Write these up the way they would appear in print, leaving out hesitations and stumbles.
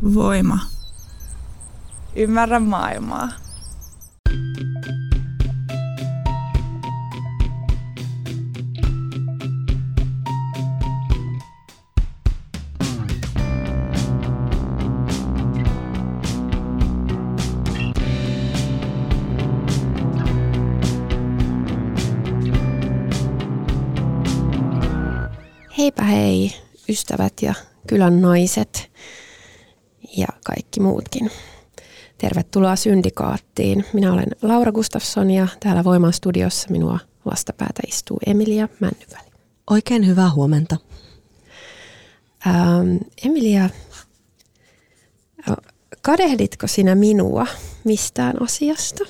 Voima. Ymmärrä maailmaa. Heipä hei, ystävät ja kylän naiset ja kaikki muutkin. Tervetuloa Syndikaattiin. Minä olen Laura Gustafsson ja täällä Voiman studiossa minua vastapäätä istuu Emilia Männyväli. Oikein hyvää huomenta. Emilia, kadehditko sinä minua mistään asiasta?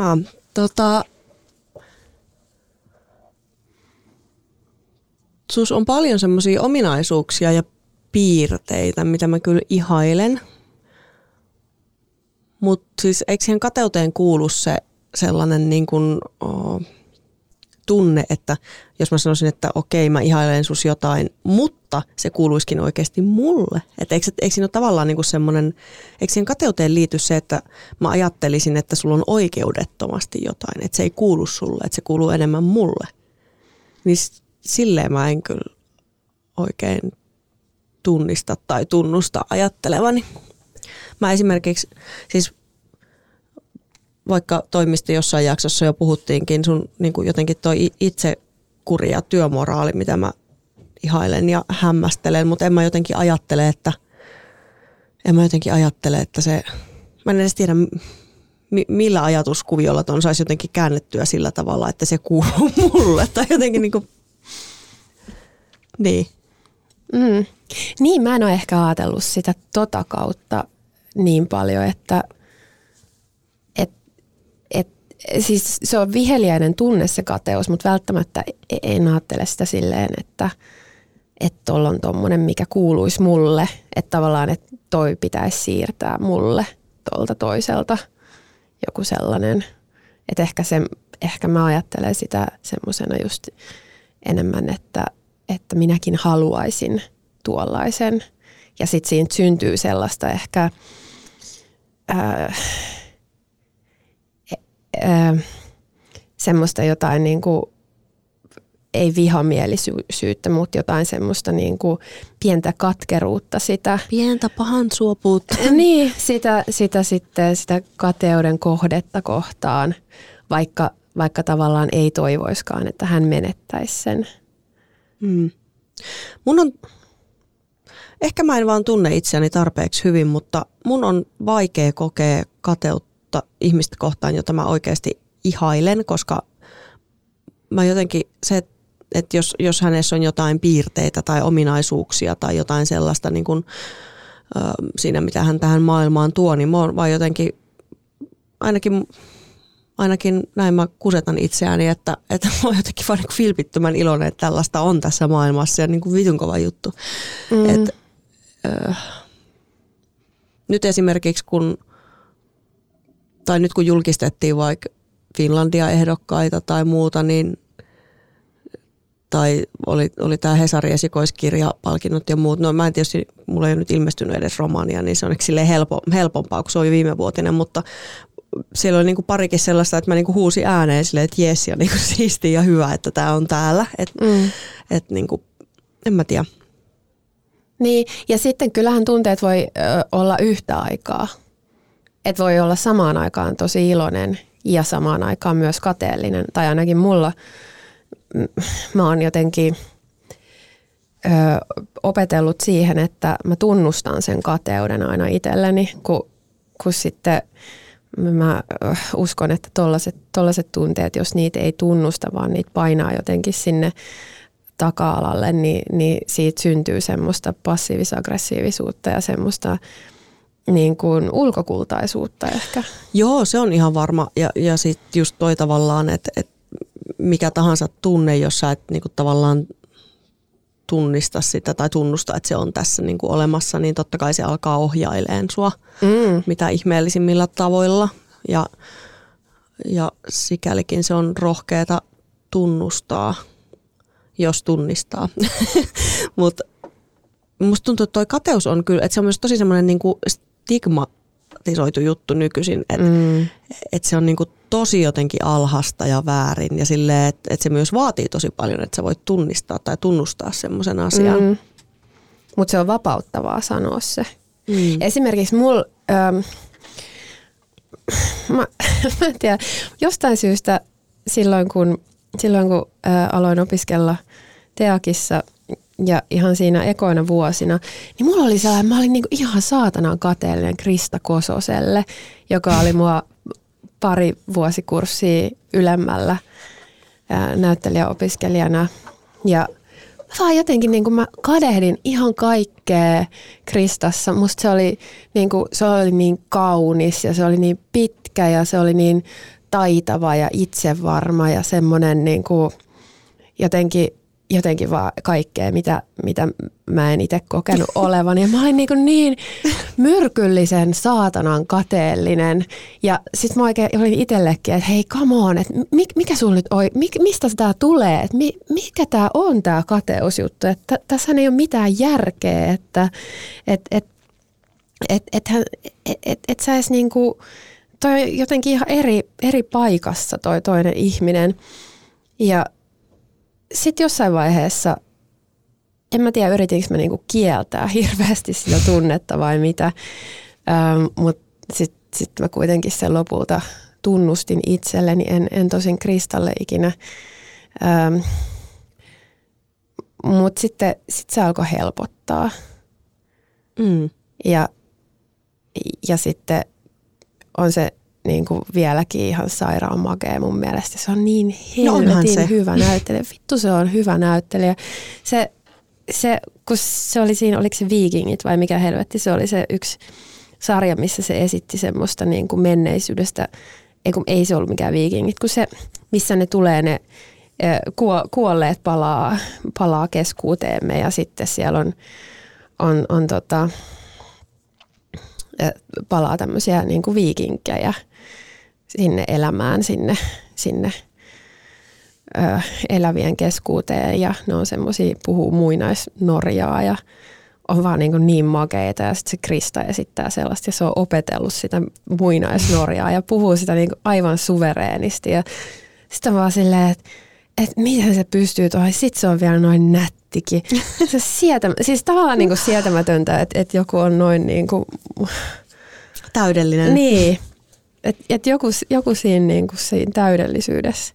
Sus on paljon semmoisia ominaisuuksia ja piirteitä, mitä mä kyllä ihailen. Mutta siis eikö siihen kateuteen kuulu se sellainen niin kuin, tunne, että jos mä sanoisin, että okei, mä ihailen sus jotain, mutta se kuuluisikin oikeasti mulle. Että eikö siinä ole tavallaan niin kuin semmoinen, eikö siihen kateuteen liity se, että mä ajattelisin, että sulla on oikeudettomasti jotain, että se ei kuulu sulle, että se kuuluu enemmän mulle. Niin silleen mä en kyllä oikein tunnista tai tunnusta ajattelevani. Mä esimerkiksi, siis vaikka toimista jossain jaksossa jo puhuttiinkin, sun niin kuin jotenkin toi itsekuri ja työmoraali, mitä mä ihailen ja hämmästelen, mutta en mä jotenkin ajattele, että se, mä en edes tiedä millä ajatuskuviolla ton saisi jotenkin käännettyä sillä tavalla, että se kuuluu mulle tai jotenkin niin kuin, niin. Niin, mä en ole ehkä ajatellut sitä kautta niin paljon, että siis se on viheliäinen tunne se kateus, mutta välttämättä en ajattele sitä silleen, että tuolla on tommonen, mikä kuuluisi mulle, että tavallaan, että toi pitäisi siirtää mulle tuolta toiselta joku sellainen, että ehkä mä ajattelen sitä semmosena just enemmän, että minäkin haluaisin tuollaisen. Ja sitten siinä syntyy sellaista ehkä semmoista jotain niin kuin, ei vihamielisyyttä, mutta jotain semmoista niin kuin pientä katkeruutta sitä. Pientä pahansuopuutta. Niin, sitä kateuden kohdetta kohtaan, vaikka tavallaan ei toivoiskaan, että hän menettäisi sen. Ehkä mä en vaan tunne itseäni tarpeeksi hyvin, mutta mun on vaikea kokea kateutta ihmistä kohtaan, jota mä oikeasti ihailen, koska mä jotenkin se, että jos hänessä on jotain piirteitä tai ominaisuuksia tai jotain sellaista niin kuin, siinä, mitä hän tähän maailmaan tuo, niin mä oon vaan jotenkin ainakin näin mä kusetan itseäni, että mä oon jotenkin vaan niin vilpittömän iloinen, että tällaista on tässä maailmassa ja niin kuin vitun kova juttu. Nyt esimerkiksi nyt kun julkistettiin vaikka Finlandia-ehdokkaita tai muuta, niin tai oli tämä Hesarin esikoiskirjapalkinnot ja muut. No mä en tietysti, mulla ei ole nyt ilmestynyt edes romaania, niin se on silleen helpompaa, kun se oli viimevuotinen, mutta siellä oli niinku parikin sellaista, että mä niinku huusin ääneen silleen, että jes ja niinku siistiä ja hyvä, että tää on täällä. Et niinku, en mä tiedä. Niin, ja sitten kyllähän tunteet voi olla yhtä aikaa. Että voi olla samaan aikaan tosi iloinen ja samaan aikaan myös kateellinen. Tai ainakin mulla, mä oon jotenkin opetellut siihen, että mä tunnustan sen kateuden aina itselleni, kun sitten mä uskon, että tollaiset tunteet, jos niitä ei tunnusta, vaan niitä painaa jotenkin sinne taka-alalle, niin siitä syntyy semmoista passiivis-aggressiivisuutta ja semmoista niin kuin ulkokultaisuutta ehkä. Joo, se on ihan varma. Ja sitten just toi tavallaan, että mikä tahansa tunne, jos sä et niinku tavallaan tunnista sitä tai tunnusta, että se on tässä niinku olemassa, niin totta kai se alkaa ohjaileen sua mitä ihmeellisimmillä tavoilla. Ja sikälikin se on rohkeata tunnustaa, jos tunnistaa. musta tuntuu, että toi kateus on kyllä, että se on myös tosi semmoinen niinku stigmatisoitu juttu nykyisin, että se on niinku tosi jotenkin alhasta ja väärin ja silleen, että se myös vaatii tosi paljon, että sä voit tunnistaa tai tunnustaa semmoisen asian. Mutta se on vapauttavaa sanoa se. Esimerkiksi mulla, mä en tiedä, jostain syystä silloin kun aloin opiskella Teakissa ja ihan siinä ekoina vuosina, niin mulla oli sellainen, mä olin niinku ihan saatanan kateellinen Krista Kososelle, joka oli mua pari vuosikurssia ylemmällä näyttelijäopiskelijana. Ja vaan jotenkin niin kuin mä kadehdin ihan kaikkea Kristassa. Musta se oli niin kaunis ja se oli niin pitkä ja se oli niin taitava ja itsevarma ja semmoinen niin kuin jotenkin vaan kaikkea, mitä mä en itse kokenut olevan. Ja mä olin niin myrkyllisen saatanan kateellinen. Ja sit mä oikein olin itsellekin, että hei, come on, että mikä sulla nyt mistä tää tulee? Että mikä tää on tää kateusjuttu? Että tässä ei ole mitään järkeä, että et sä edes niinku, toi on jotenkin ihan eri paikassa toi toinen ihminen. Ja sitten jossain vaiheessa, en mä tiedä yritinkö mä niinku kieltää hirveästi sitä tunnetta vai mitä, mutta sitten mä kuitenkin sen lopulta tunnustin itselleni, en tosin Kristalle ikinä. Mutta sitten se alkoi helpottaa. Ja sitten on se niin kuin vieläkin ihan sairaan makea mun mielestä. Se on niin helvetin hyvä näyttelijä. Vittu se on hyvä näyttelijä. Kun se oli siinä, oliko se Vikingit vai mikä helvetti, se oli se yksi sarja, missä se esitti semmoista niin kuin menneisyydestä. Ei se ollut mikään Vikingit, kun se, missä ne tulee ne kuolleet palaa keskuuteemme ja sitten siellä on palaa tämmöisiä niin kuin viikinkejä sinne elämään, sinne elävien keskuuteen ja ne on semmoisia, puhuu muinaisnorjaa ja on vaan niin makeita ja sitten se Krista esittää sellaista ja se on opetellut sitä muinaisnorjaa ja puhuu sitä niin kuin aivan suvereenisti ja sitten vaan silleen, että miten se pystyy tuohon, sitten se on vielä noin nättikin. Siis tavallaan niin kuin sietämätöntä, että joku on noin niin kuin täydellinen. Niin, että joku siinä, niin kuin siinä täydellisyydessä.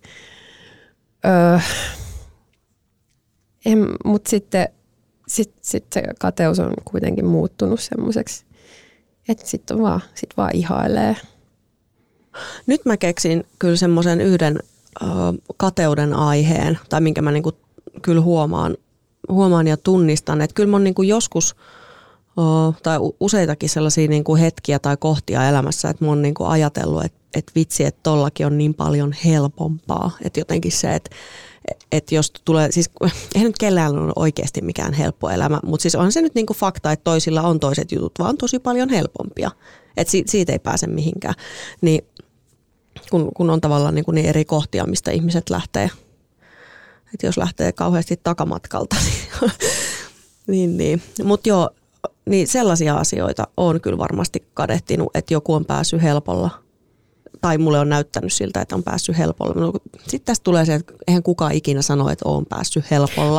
Mutta sitten se kateus on kuitenkin muuttunut semmoiseksi, että sitten vaan ihailee. Nyt mä keksin kyllä semmoisen yhden kateuden aiheen, tai minkä mä niinku kyllä huomaan ja tunnistan, että kyllä mä oon niinku joskus tai useitakin sellaisia niinku hetkiä tai kohtia elämässä, että mä oon niinku ajatellut, että vitsi, että tollakin on niin paljon helpompaa, että jotenkin se, että jos tulee, siis eihän nyt kellään ole oikeasti mikään helppo elämä, mutta siis on se nyt niinku fakta, että toisilla on toiset jutut vaan tosi paljon helpompia, että siitä ei pääse mihinkään, niin kun on tavallaan niin eri kohtia, mistä ihmiset lähtee. Että jos lähtee kauheasti takamatkalta, niin. Mutta joo, niin sellaisia asioita on kyllä varmasti kadehtinut, että joku on päässyt helpolla. Tai mulle on näyttänyt siltä, että on päässyt helpolla. Sitten tästä tulee se, että eihän kukaan ikinä sano, että on päässyt helpolla.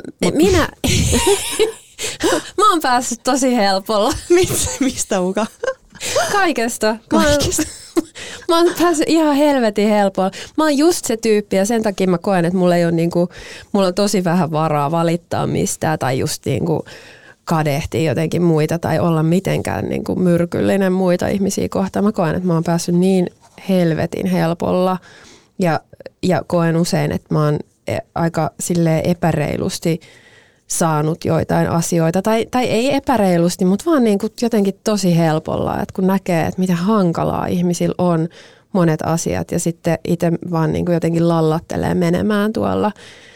Mä oon päässyt tosi helpolla. Mistä muka? Kaikesta. Mä oon päässyt ihan helvetin helpolla. Mä oon just se tyyppi ja sen takia mä koen, että mulla on tosi vähän varaa valittaa mistään tai just niinku kadehtia jotenkin muita tai olla mitenkään niinku myrkyllinen muita ihmisiä kohtaan. Mä koen, että mä oon päässyt niin helvetin helpolla ja koen usein, että mä oon aika silleen epäreilusti saanut joitain asioita, tai ei epäreilusti, mutta vaan niin kuin jotenkin tosi helpolla, että kun näkee, että miten hankalaa ihmisillä on monet asiat ja sitten itse vaan niin kuin jotenkin lallattelee menemään tuolla.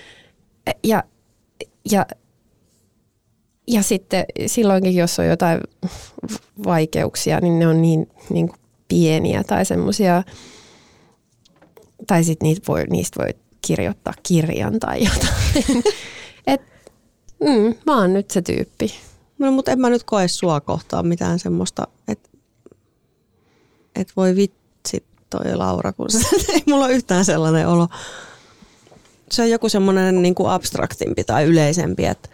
Ja sitten silloinkin, jos on jotain vaikeuksia, niin ne on niin kuin pieniä tai semmoisia, tai sitten niistä voi kirjoittaa kirjan tai jotain. Mä oon nyt se tyyppi. No, mutta en mä nyt koe sua kohtaan mitään semmoista, että voi vitsi toi Laura, kun ei mulla ole yhtään sellainen olo. Se on joku semmoinen niin kuin abstraktimpi tai yleisempi, että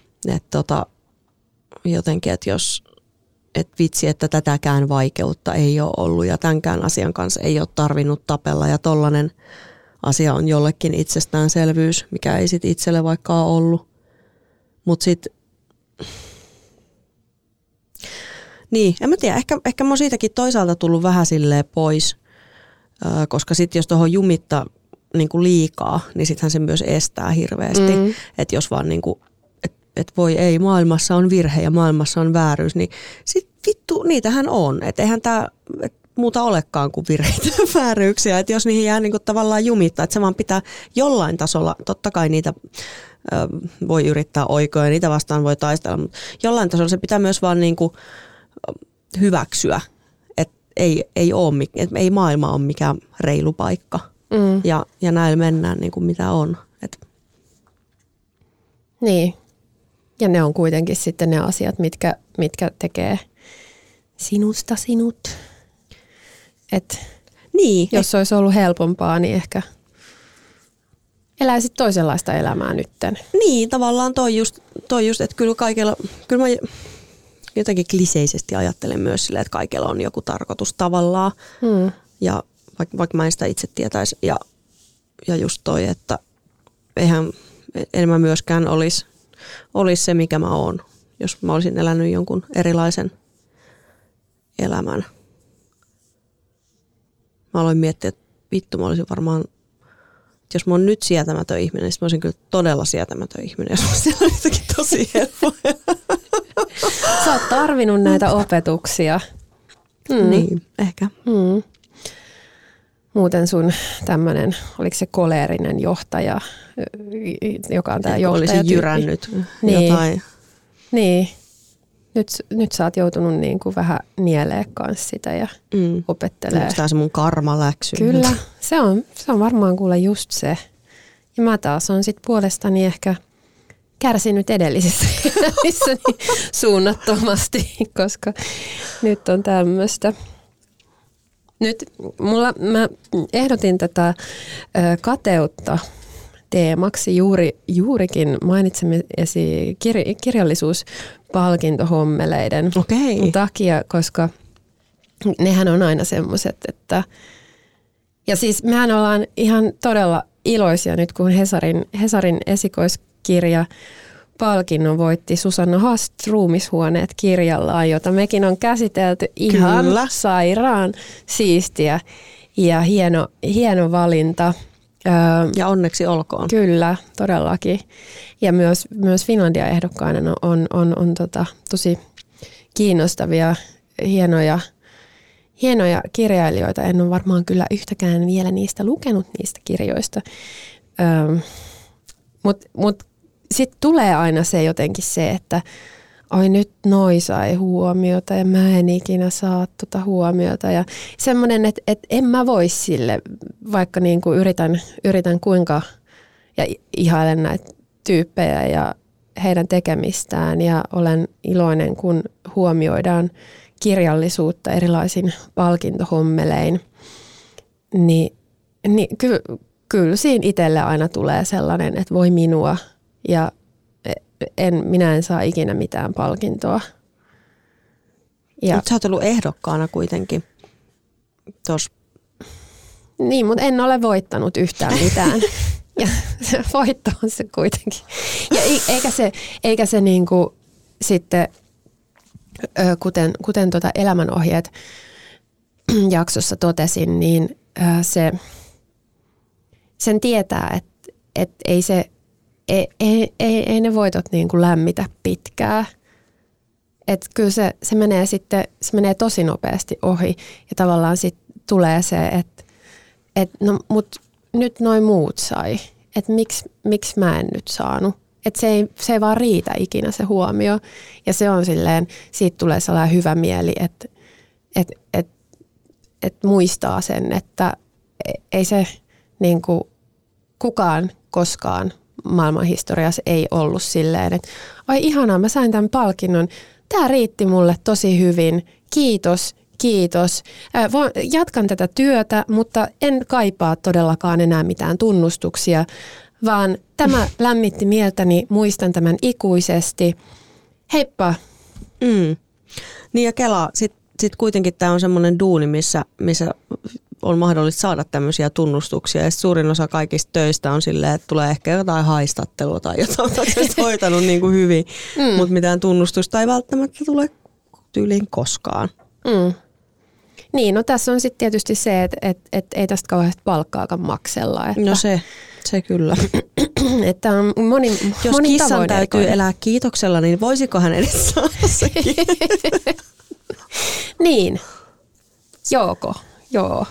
jotenkin, että jos vitsi, että tätäkään vaikeutta ei ole ollut ja tämänkään asian kanssa ei ole tarvinnut tapella ja tollainen asia on jollekin itsestäänselvyys, mikä ei sit itselle vaikka ole ollut. Mut sit, niin, en mä tiedä, ehkä mä oon siitäkin toisaalta tullut vähän silleen pois, koska sit jos tuohon jumittaa niin kuin liikaa, niin sittenhän se myös estää hirveästi. Että jos vaan niin kuin, että voi ei, maailmassa on virhe ja maailmassa on vääryys, niin sit vittu, niitähän on. Että eihän tää muuta olekaan kuin virheitä ja vääryyksiä. Että jos niihin jää niin kuin tavallaan jumittaa, että se vaan pitää jollain tasolla, totta kai niitä voi yrittää oikoa ja niitä vastaan voi taistella, mutta jollain tasolla se pitää myös vaan niin kuin hyväksyä, että ei maailma ole mikään reilu paikka. Ja näillä mennään niin kuin mitä on. Niin. Ja ne on kuitenkin sitten ne asiat, mitkä tekee sinusta sinut. Niin. Jos olisi ollut helpompaa, niin ehkä eläisit toisenlaista elämää nytten. Niin, tavallaan toi just että kyllä mä jotenkin kliseisesti ajattelen myös silleen, että kaikella on joku tarkoitus tavallaan. Ja vaikka mä en sitä itse tietäisi. Ja just toi, että en mä myöskään olisi se, mikä mä oon, jos mä olisin elänyt jonkun erilaisen elämän. Mä aloin miettiä, että vittu mä olisin varmaan, jos mä oon nyt sietämätön ihminen, niin mä olisin kyllä todella sietämätön ihminen, jos mä olisin jotenkin tosi helppoa. Sä oot tarvinnut näitä opetuksia. Niin, ehkä. Muuten sun tämmönen, oliko se koleerinen johtaja, joka on tää johtajatyyppi? Olisin jyrännyt jotain. Niin. Nyt sä oot joutunut niin kuin vähän nielee kanssa sitä ja opettelee. Onko tää se mun karmaläksy? Kyllä, se on varmaan kuule just se. Ja mä taas on sit puolestani ehkä kärsinyt edellisissä elämissäni suunnattomasti, koska nyt on tämmöistä. Nyt mä ehdotin tätä kateutta teemaksi juurikin mainitsemiesi kirjallisuuspalkintohommeleiden takia, koska nehän on aina semmoiset, että ja siis mehän ollaan ihan todella iloisia nyt, kun Hesarin esikoiskirja palkinnon voitti Susanna Hast Ruumishuoneet -kirjallaan, jota mekin on käsitelty ihan sairaan siistiä ja hieno valinta. Ja onneksi olkoon. Kyllä, todellakin. Ja myös Finlandia-ehdokkaana on tosi kiinnostavia, hienoja kirjailijoita. En ole varmaan kyllä yhtäkään vielä niistä lukenut niistä kirjoista. Mut sitten tulee aina se jotenkin se, että oi nyt noi sai huomiota ja mä en ikinä saa huomiota. Ja semmoinen, että en mä voi sille, vaikka niinku yritän kuinka ja ihailen näitä tyyppejä ja heidän tekemistään ja olen iloinen, kun huomioidaan kirjallisuutta erilaisin palkintohommelein. Niin kyllä siinä itselle aina tulee sellainen, että voi minua ja minä en saa ikinä mitään palkintoa. Mutta sä oot ollut ehdokkaana kuitenkin tuossa. Niin, mutta en ole voittanut yhtään mitään. Ja se voitto on se kuitenkin. Ja eikä se niinku sitten, kuten elämänohjeet jaksossa totesin, niin sen tietää, että ei se ei ne voitot niin kuin lämmitä pitkään. Että kyllä se menee tosi nopeasti ohi ja tavallaan sitten tulee se, että no mut nyt noi muut sai. Että miksi mä en nyt saanut. Että se ei vaan riitä ikinä se huomio. Ja se on silleen, siitä tulee sellainen hyvä mieli, että muistaa sen, että ei se niin kuin kukaan koskaan maailmanhistoriassa ei ollut silleen, että ai ihanaa, mä sain tämän palkinnon. Tämä riitti mulle tosi hyvin. Kiitos. Jatkan tätä työtä, mutta en kaipaa todellakaan enää mitään tunnustuksia, vaan tämä lämmitti mieltäni, muistan tämän ikuisesti. Heippa! Niin ja Kela, sit kuitenkin tämä on semmoinen duuni, missä on mahdollista saada tämmöisiä tunnustuksia. Ja suurin osa kaikista töistä on silleen, että tulee ehkä jotain haistattelua tai jotain, että hoitanut niin kuin hyvin, mutta mitään tunnustusta ei välttämättä tule tyyliin koskaan. Niin, no tässä on sitten tietysti se, että ei tästä kauheasti palkkaakaan maksella. Että, no se kyllä. Että on jos monin kissan tavoin täytyy erikoinen. elää kiitoksella, niin voisiko hän edes saada sekin? Niin, joo.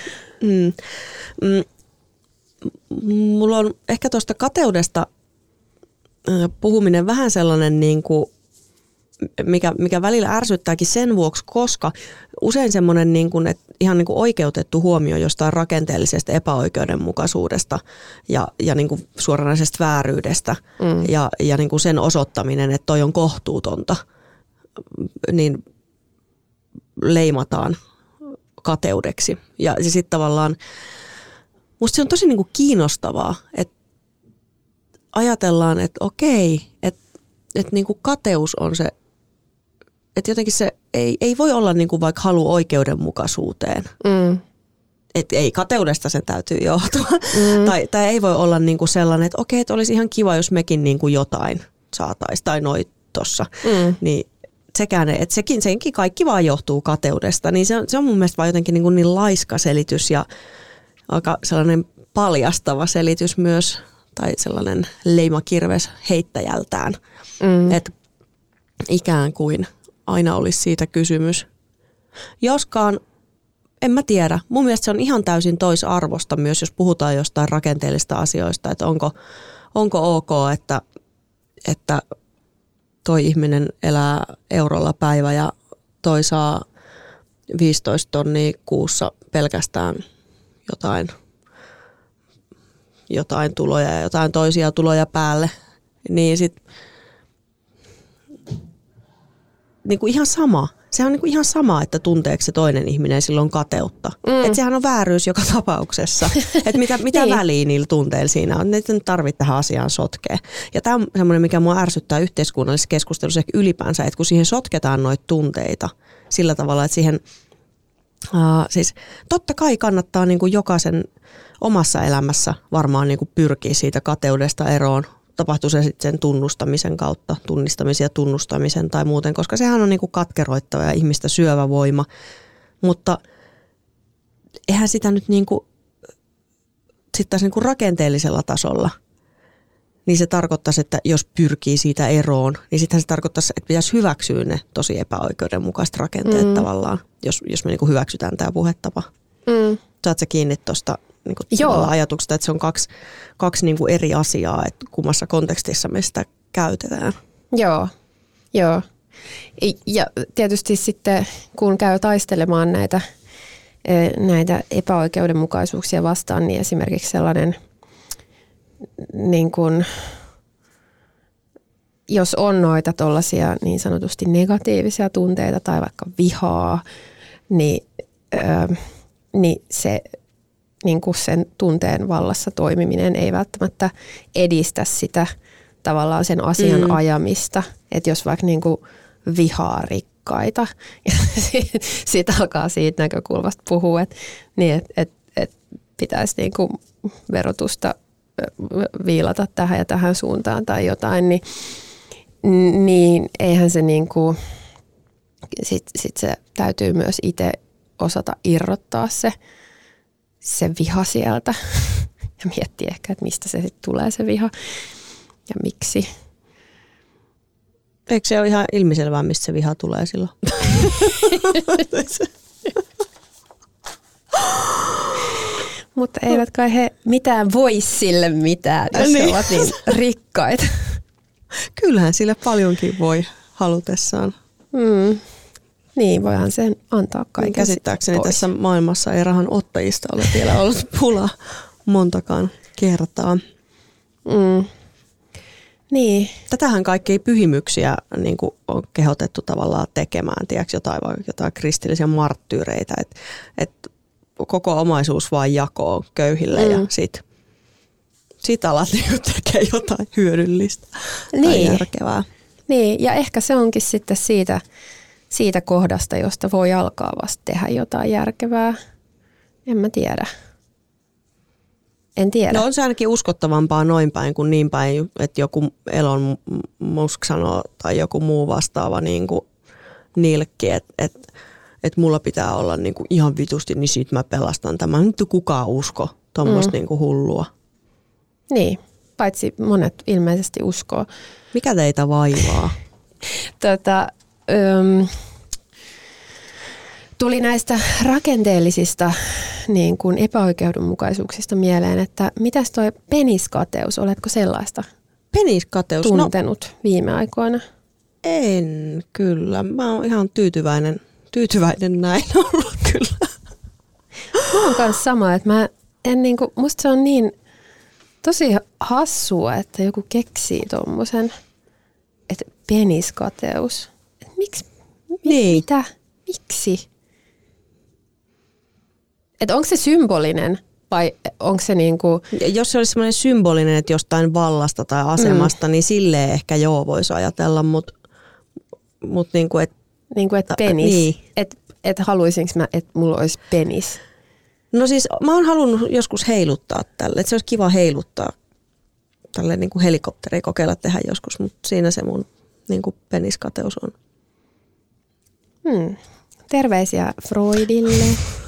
Mulla on ehkä tuosta kateudesta puhuminen vähän sellainen, niin kuin, mikä välillä ärsyttääkin sen vuoksi, koska usein semmoinen niin kuin, että ihan niin kuin oikeutettu huomio jostain rakenteellisesta epäoikeudenmukaisuudesta ja niin kuin suoranaisesta vääryydestä ja niin kuin sen osoittaminen, että toi on kohtuutonta, niin leimataan kateudeksi. Ja sitten tavallaan musta se on tosi niin kuin kiinnostavaa, että ajatellaan, että okei, että niin kuin kateus on se, että jotenkin se ei voi olla niin kuin vaikka halu oikeudenmukaisuuteen. Että ei kateudesta sen täytyy johtua. Tai ei voi olla niin kuin sellainen, että okei, että olisi ihan kiva, jos mekin niin kuin jotain saataisiin tai noi tossa. Niin sekään, että senkin kaikki vaan johtuu kateudesta. Niin se on mun mielestä vaan jotenkin niin laiska selitys ja aika sellainen paljastava selitys myös. Tai sellainen leimakirves heittäjältään. Että ikään kuin aina olisi siitä kysymys. Joskaan, en mä tiedä. Mun mielestä se on ihan täysin toisarvosta myös, jos puhutaan jostain rakenteellista asioista. Että onko ok, että toi ihminen elää eurolla päivä ja toi saa 15 tonnia kuussa pelkästään jotain tuloja ja jotain toisia tuloja päälle, niin sitten niinku ihan sama. Se on niinku ihan sama, että tunteeko se toinen ihminen silloin kateutta. Että sehän on vääryys joka tapauksessa. Että mitä niin. väliä niillä tunteilla siinä on. Ne nyt tarvitse tähän asiaan sotkea. Ja tämä on semmoinen, mikä mua ärsyttää yhteiskunnallisessa keskustelussa ehkä ylipäänsä, että kun siihen sotketaan noita tunteita sillä tavalla, että siihen siis totta kai kannattaa niin kuin jokaisen omassa elämässä varmaan niin kuin pyrkiä siitä kateudesta eroon. Tapahtuu se sitten sen tunnustamisen kautta, tunnistamisen ja tunnustamisen tai muuten, koska sehän on niin kuin katkeroittava ja ihmistä syövä voima. Mutta eihän sitä nyt niin kuin, sit taas niin kuin rakenteellisella tasolla, niin se tarkoittaisi, että jos pyrkii siitä eroon, niin sittenhän se tarkoittaisi, että pitäisi hyväksyä ne tosi epäoikeudenmukaiset rakenteet tavallaan, jos me niin kuin hyväksytään tämä puhetapa. Saat sä kiinni tuosta niin ajatuksesta, että se on kaksi niin kuin eri asiaa, että kummassa kontekstissa me sitä käytetään. Joo. Ja tietysti sitten, kun käy taistelemaan näitä epäoikeudenmukaisuuksia vastaan, niin esimerkiksi sellainen, niin kuin, jos on noita tuollaisia niin sanotusti negatiivisia tunteita tai vaikka vihaa, niin se niin kuin sen tunteen vallassa toimiminen ei välttämättä edistä sitä tavallaan sen asian ajamista. Että jos vaikka niin kuin vihaa rikkaita ja sitten alkaa siitä näkökulmasta puhua, että pitäisi niin kuin verotusta viilata tähän ja tähän suuntaan tai jotain, niin eihän se niin kuin, sit se täytyy myös itse osata irrottaa se viha sieltä ja miettiä ehkä, että mistä se sitten tulee se viha ja miksi. Eikö se ole ihan ilmiselvää, mistä se viha tulee silloin? Mutta eivät kai he mitään voi sille mitään, jos he ovat niin rikkaita. Kyllähän sille paljonkin voi halutessaan. Niin, voihan sen antaa kaiken. Käsittääkseni tässä maailmassa ei rahan ottajista ole vielä ollut pulaa montakaan kertaa. Niin. Tätähän kaikkia pyhimyksiä niin kuin on kehotettu tavallaan tekemään, tiedätkö, jotain kristillisiä marttyyreitä, että koko omaisuus vaan jakoo köyhille ja sit alat tekee jotain hyödyllistä tai järkevää. Niin, ja ehkä se onkin sitten siitä kohdasta, josta voi alkaa vasta tehdä jotain järkevää. En mä tiedä. En tiedä. No on se ainakin uskottavampaa noin päin kuin niin päin, että joku Elon Musk sanoo tai joku muu vastaava niin kuin nilkki, että mulla pitää olla niin kuin ihan vitusti, niin sit mä pelastan tämän. Nyt kukaan usko tuommoista niin kuin hullua. Niin, paitsi monet ilmeisesti uskoo. Mikä teitä vaivaa? Tuli näistä rakenteellisista niin kuin epäoikeudenmukaisuuksista mieleen, että mitäs toi peniskateus, oletko sellaista Peniskateus? tuntenut viime aikoina? En kyllä. Mä oon ihan tyytyväinen näin ollut kyllä. Mä oon kanssa sama, että mä en niinku, musta se on niin tosi hassua, että joku keksii tommosen, että peniskateus. Et miksi? Niin. Mitä? Miksi? Että onko se symbolinen vai onko se niinku... Jos se olisi semmoinen symbolinen, että jostain vallasta tai asemasta, niin silleen ehkä voisi ajatella, mutta niinku, että... Niinku, että penis. Niin. Että haluaisinko mä, että mulla olisi penis? No siis mä oon halunnut joskus heiluttaa tälle, että se olisi kiva heiluttaa tälle niinku helikopteri kokeilla tehdä joskus, mutta siinä se mun niinku peniskateus on. Terveisiä Freudille.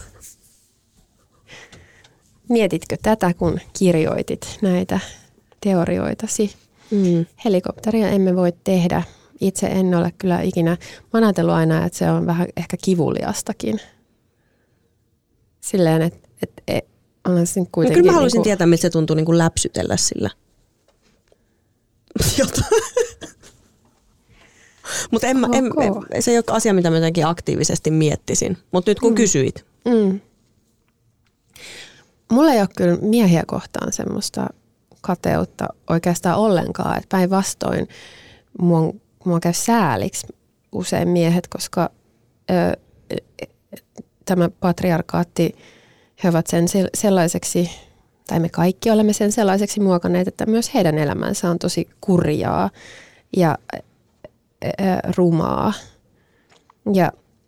Mietitkö tätä, kun kirjoitit näitä teorioitasi? Helikopteria emme voi tehdä. Itse en ole kyllä ikinä. Mä oon ajatellut aina, että se on vähän ehkä kivuliastakin. Silleen, että onhan se kuitenkin... No kyllä mä haluaisin tietää, miltä se tuntuu niin kuin läpsytellä sillä. Mutta se ei ole asia, mitä mä jotenkin aktiivisesti miettisin. Mutta nyt kun kysyit. Mulla ei ole kyllä miehiä kohtaan semmoista kateutta oikeastaan ollenkaan. Että päinvastoin mua käy sääliksi usein miehet, koska tämä patriarkaatti, he ovat sen sellaiseksi, tai me kaikki olemme sen sellaiseksi muokanneet, että myös heidän elämänsä on tosi kurjaa ja rumaa. Ja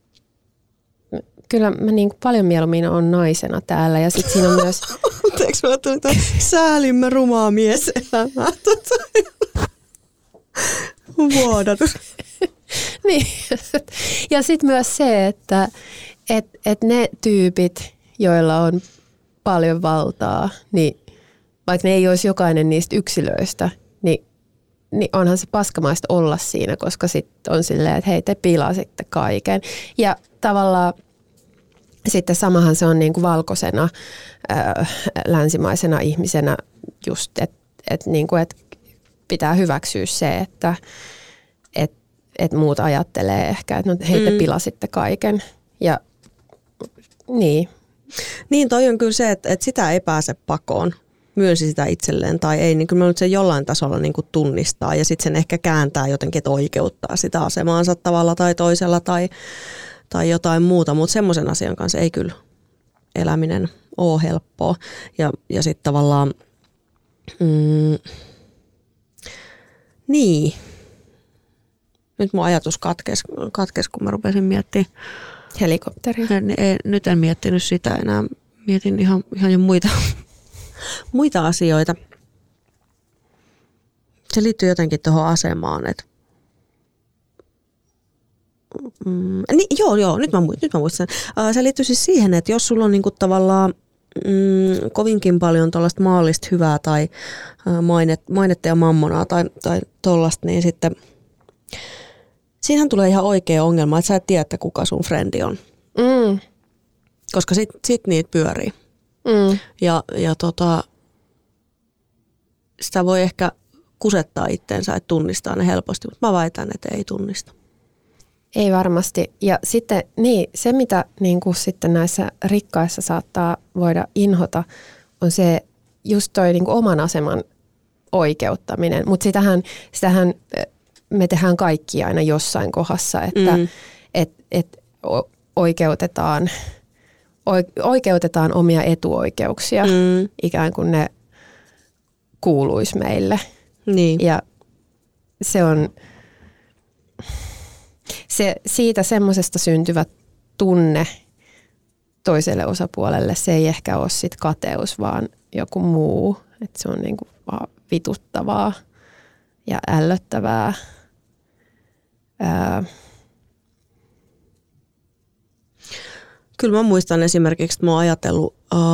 kyllä mä niin paljon mieluummin on naisena täällä ja sitten siinä on myös... Anteeksi, mä ajattelin, että säälimme rumaa mieselämää. Vuodatus. Niin. Ja sitten myös se, että ne tyypit, joilla on paljon valtaa, niin vaikka ne ei olisi jokainen niistä yksilöistä, niin onhan se paskamaista olla siinä, koska sitten on silleen, että hei, te pilasitte kaiken. Ja tavallaan sitten samahan se on niin kuin valkoisena länsimaisena ihmisenä just, että niin kuin, että pitää hyväksyä se, että muut ajattelee ehkä, että no, hei, te pilasitte kaiken. Ja niin. Niin, toi on kyllä se, että sitä ei pääse pakoon. Myönsi sitä itselleen tai ei, niin kyllä mä nyt sen jollain tasolla niin kuin tunnistaa ja sitten sen ehkä kääntää jotenkin, että oikeuttaa sitä asemaansa tavalla tai toisella tai jotain muuta, mutta semmoisen asian kanssa ei kyllä eläminen ole helppoa. Ja sitten tavallaan, niin, nyt mun ajatus katkesi, kun mä rupesin miettimään. Helikopteria. Nyt en miettinyt sitä enää, mietin ihan jo muita asioita. Se liittyy jotenkin tuohon asemaan, että joo, nyt mä muistan. Se liittyy siis siihen, että jos sulla on niinku tavallaan kovinkin paljon tuollaista maallista hyvää tai mainetta ja mammonaa tai tollaista, niin sitten siinähän tulee ihan oikea ongelma, että sä et tiedä, että kuka sun frendi on. Koska sit niitä pyörii. Ja sitä voi ehkä kusettaa itteensä, että tunnistaa ne helposti, mutta mä väitän, että ei tunnista. Ei varmasti. Ja sitten niin, se, mitä niin kuin sitten näissä rikkaissa saattaa voida inhota, on se just toi niin kuin oman aseman oikeuttaminen. Mutta sitähän me tehdään kaikki aina jossain kohdassa, että oikeutetaan omia etuoikeuksia, ikään kuin ne kuuluisi meille. Niin. Ja se on siitä semmoisesta syntyvä tunne toiselle osapuolelle, se ei ehkä ole sit kateus, vaan joku muu. Että se on niinku vaan vituttavaa ja ällöttävää. Kyllä mä muistan esimerkiksi, että mä oon ajatellut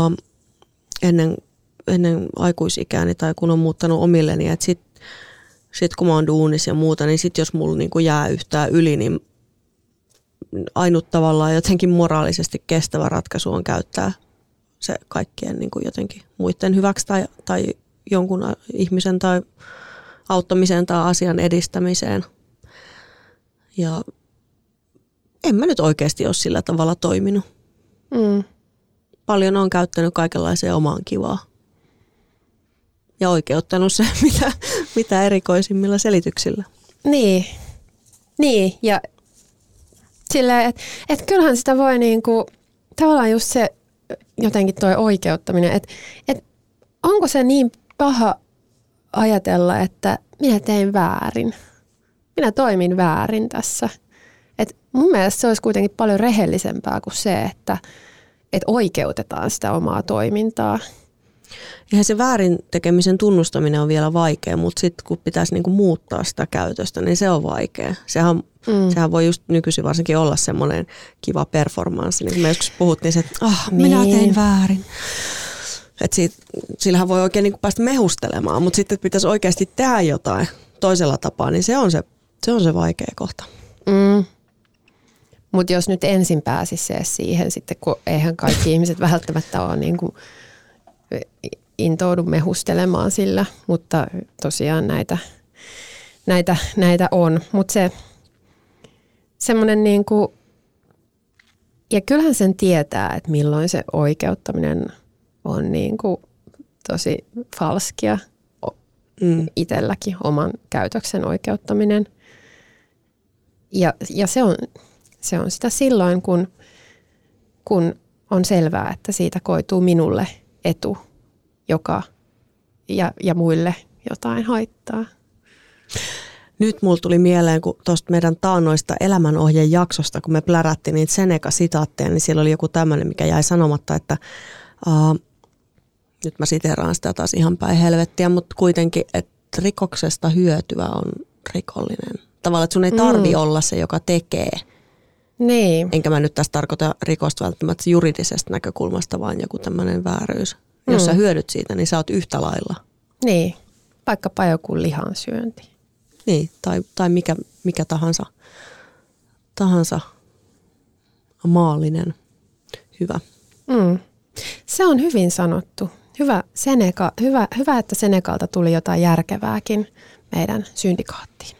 ennen aikuisikääni tai kun on muuttanut omilleni, että sit kun mä oon duunissa ja muuta, niin sit jos mulla niinku jää yhtään yli, niin ainut tavallaan jotenkin moraalisesti kestävä ratkaisu on käyttää se kaikkien niinku jotenkin muiden hyväksi tai jonkun ihmisen tai auttamiseen tai asian edistämiseen. Ja en mä nyt oikeasti ole sillä tavalla toiminut. Paljon on käyttänyt kaikenlaiseen omaan kivaa. Ja oikeuttanut se mitä erikoisimmilla selityksillä. Niin. Ja silleen, että kyllähän sitä voi niinku, tavallaan just se jotenkin toi oikeuttaminen, että onko se niin paha ajatella, että minä tein väärin. Minä toimin väärin tässä. Et mun mielestä se olisi kuitenkin paljon rehellisempää kuin se, että oikeutetaan sitä omaa toimintaa. Eihän se väärin tekemisen tunnustaminen on vielä vaikea, mutta sitten kun pitäisi niinku muuttaa sitä käytöstä, niin se on vaikea. Sehän voi just nykyisin varsinkin olla semmoinen kiva performanssi. Niin kuin me joskus puhuttiin, että minä tein väärin. Että sillähän voi oikein niinku päästä mehustelemaan, mutta sitten pitäisi oikeasti tehdä jotain toisella tapaa, niin se on se vaikea kohta. Mutta jos nyt ensin pääsisi se siihen sitten, kun eihän kaikki ihmiset välttämättä ole niinku intoudu mehustelemaan sillä, mutta tosiaan näitä on. Mutta se semmoinen niinku, ja kyllähän sen tietää, että milloin se oikeuttaminen on niinku tosi falskia itselläkin, oman käytöksen oikeuttaminen. Ja se on sitä silloin, kun on selvää, että siitä koituu minulle etu, ja muille jotain haittaa. Nyt mulla tuli mieleen, kun tuosta meidän taannoista elämänohjejaksosta, kun me plärättiin niitä Seneca-sitaatteja, niin siellä oli joku tämmöinen, mikä jäi sanomatta, että nyt mä siteeraan sitä taas ihan päin helvettiä, mutta kuitenkin, että rikoksesta hyötyvä on rikollinen. Tavallaan, että sun ei tarvi olla se, joka tekee. Niin. Enkä mä nyt tässä tarkoita rikosta välttämättä juridisesta näkökulmasta, vaan joku tämmöinen vääryys. Jos sä hyödyt siitä, niin sä oot yhtä lailla. Niin, vaikkapa joku lihansyönti. Niin, tai mikä tahansa maallinen hyvä. Se on hyvin sanottu. Hyvä, hyvä, että Senekalta tuli jotain järkevääkin meidän syndikaattiin.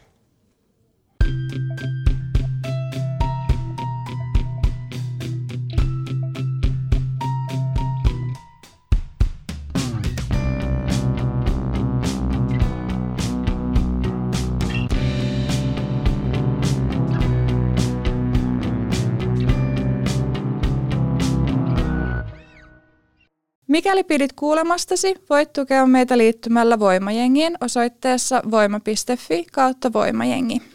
Mikäli pidit kuulemastasi, voit tukea meitä liittymällä Voimajengiin osoitteessa voima.fi/voimajengi.